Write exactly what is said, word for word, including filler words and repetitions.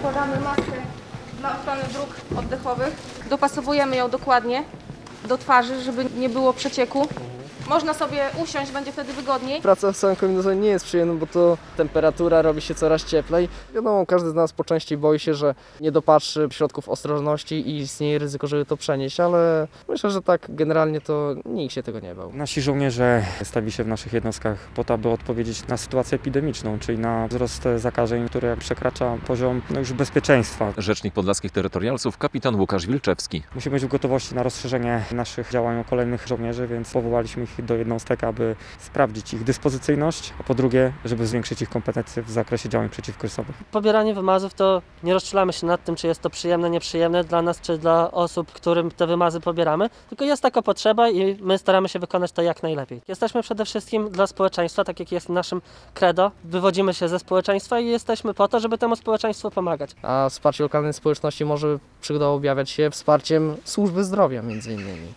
Nakładamy maskę na ochronę dróg oddechowych. Dopasowujemy ją dokładnie do twarzy, żeby nie było przecieku. Można sobie usiąść, będzie wtedy wygodniej. Praca w samym kombinezonie nie jest przyjemna, bo to temperatura robi się coraz cieplej. Wiadomo, każdy z nas po części boi się, że nie dopatrzy środków ostrożności i istnieje ryzyko, żeby to przenieść, ale myślę, że tak generalnie to nikt się tego nie bał. Nasi żołnierze stawi się w naszych jednostkach po to, aby odpowiedzieć na sytuację epidemiczną, czyli na wzrost zakażeń, który przekracza poziom no, już bezpieczeństwa. Rzecznik Podlaskich Terytorialsów kapitan Łukasz Wilczewski. Musimy być w gotowości na rozszerzenie naszych działań o kolejnych żołnierzy, więc powołaliśmy ich do jednostek, aby sprawdzić ich dyspozycyjność, a po drugie, żeby zwiększyć ich kompetencje w zakresie działań przeciwkryzysowych. Pobieranie wymazów to nie rozczulamy się nad tym, czy jest to przyjemne, nieprzyjemne dla nas, czy dla osób, którym te wymazy pobieramy, tylko jest taka potrzeba i my staramy się wykonać to jak najlepiej. Jesteśmy przede wszystkim dla społeczeństwa, tak jak jest naszym credo. Wywodzimy się ze społeczeństwa i jesteśmy po to, żeby temu społeczeństwu pomagać. A wsparcie lokalnej społeczności może przygoda objawiać się wsparciem służby zdrowia między innymi.